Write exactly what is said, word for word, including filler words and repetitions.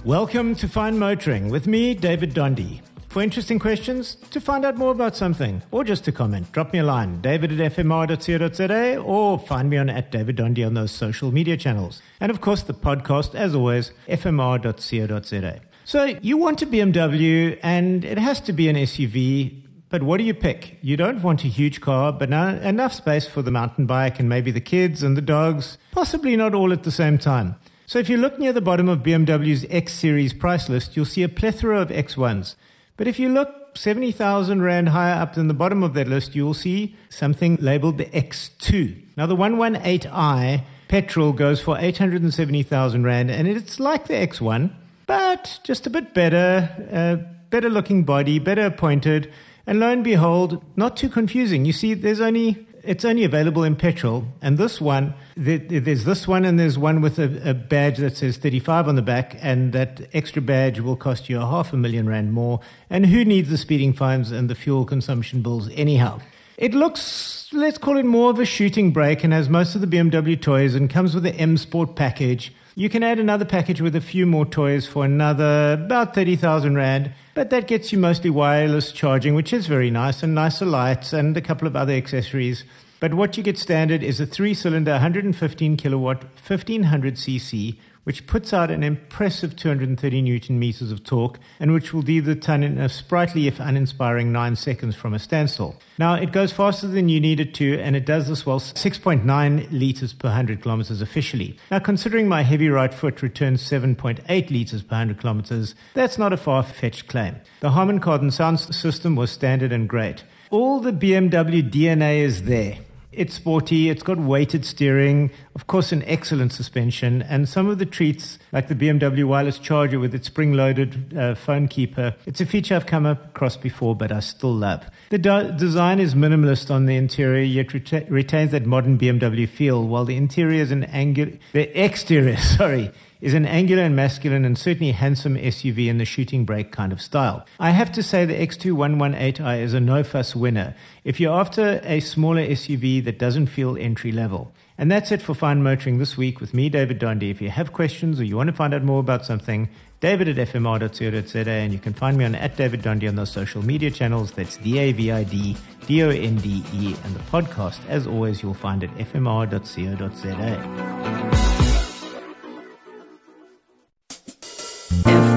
Welcome to Fine Motoring with me, David Dondy. For interesting questions, to find out more about something, or just to comment, drop me a line, david at f m r dot co dot z a, or find me on at David Dondy on those social media channels. And of course, the podcast, as always, f m r dot co dot z a. So you want a B M W, and it has to be an S U V, but what do you pick? You don't want a huge car, but now enough space for the mountain bike and maybe the kids and the dogs, possibly not all at the same time. So if you look near the bottom of B M W's X Series price list, you'll see a plethora of X ones. But if you look seventy thousand Rand higher up than the bottom of that list, you'll see something labeled the X two. Now the one eighteen i petrol goes for eight hundred seventy thousand Rand, and it's like the X one, but just a bit better, uh, better looking body, better appointed, and lo and behold, not too confusing. You see, there's only... It's only available in petrol, and this one, there's this one, and there's one with a, a badge that says thirty-five on the back, and that extra badge will cost you a half a million rand more, and who needs the speeding fines and the fuel consumption bills anyhow? It looks, let's call it more of a shooting brake, and has most of the B M W toys, and comes with the M Sport package. You can add another package with a few more toys for another about thirty thousand Rand, but that gets you mostly wireless charging, which is very nice, and nicer lights and a couple of other accessories. But what you get standard is a three-cylinder, one hundred fifteen kilowatt, fifteen hundred c c, which puts out an impressive two hundred thirty newton meters of torque, and which will do the ton in a sprightly if uninspiring nine seconds from a standstill. Now, it goes faster than you need it to, and it does this well, six point nine liters per one hundred kilometers officially. Now, considering my heavy right foot returns seven point eight liters per one hundred kilometers, that's not a far-fetched claim. The Harman Kardon sound system was standard and great. All the B M W D N A is there. It's sporty, it's got weighted steering, of course an excellent suspension, and some of the treats, like the B M W wireless charger with its spring-loaded uh, phone keeper, it's a feature I've come across before, but I still love. The do- design is minimalist on the interior, yet reta- retains that modern B M W feel, while the interior is an angular, the exterior, sorry, is an angular and masculine and certainly handsome S U V in the shooting brake kind of style. I have to say the X two one eighteen i is a no-fuss winner if you're after a smaller S U V that doesn't feel entry-level. And that's it for Fine Motoring this week with me, David Dondy. If you have questions or you want to find out more about something, david at f m r dot co dot z a, and you can find me on at David Dondy on those social media channels. That's D A V I D D O N D E, and the podcast, as always, you'll find at f m r dot co dot z a. F